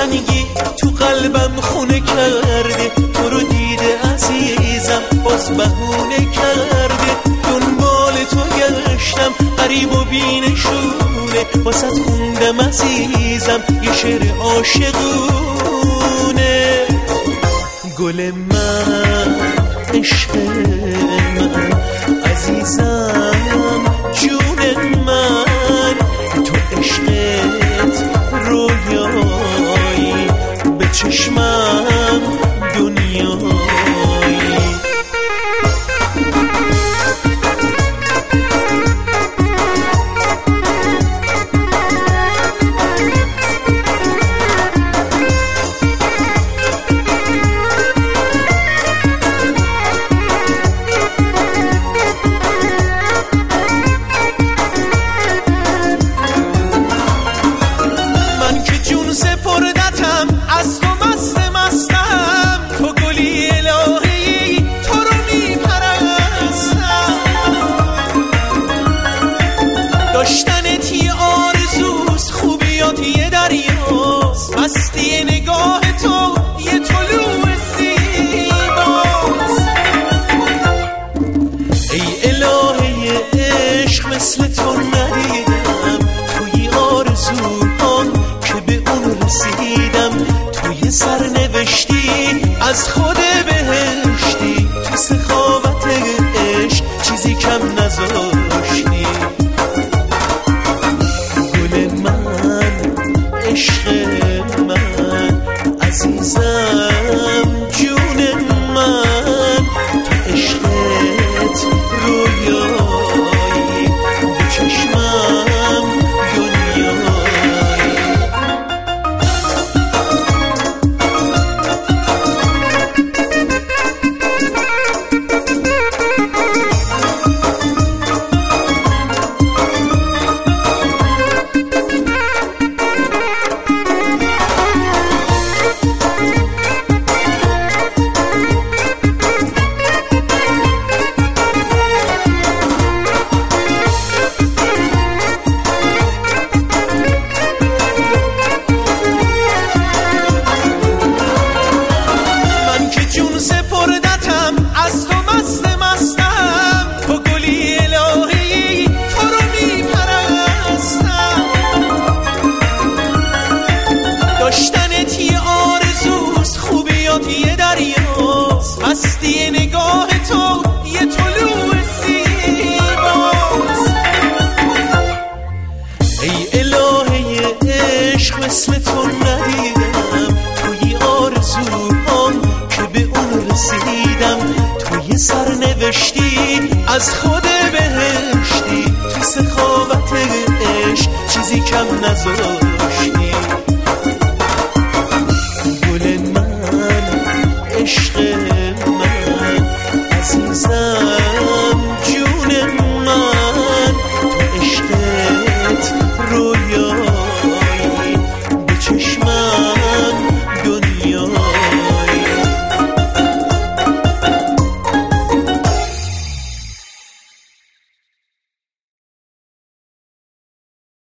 تنگی تو قلبم خونه کرده، تو رو دیده عزیزم باز بهونه کرده. دنبال تو گشتم غریب و بی‌نشونه، واسه خوندم عزیزم یه شعر عاشقونه. گل من عشق من عزیزم جون من، تو عشقت رویایی به چشمم دنیایی. سپردتم از تو مستم، تو گلی الهی تو رو میپرستم. داشتنت یه آرزوست، خوبیات یه دریاست، مستی نگاه تو یه طلوع زیباست. ای الهی عشق مثل تو ندیدم، توی آرزوهام که به اون رسیدم. توی سرنوشتی از خود بهشتی، تو سخاوت عشق چیزی کم نذاشتی. گل من عشق من عزیزم جون من، تو عشقت رویایی به چشمم دنیایی. سپردتم از تو مستم، تو گلی الهی تو رو میپرستم. داشتنت یه آرزوست، خوبیات یه دریاست، مستی نگاه تو یه طلوع زیباست. ای الهی عشق مثل تو ندیدم، توی آرزوهام که به اون رسیدم. توی سرنوشتی از خود بهشتی، تو سخاوت عشق چیزی کم نذاشتی.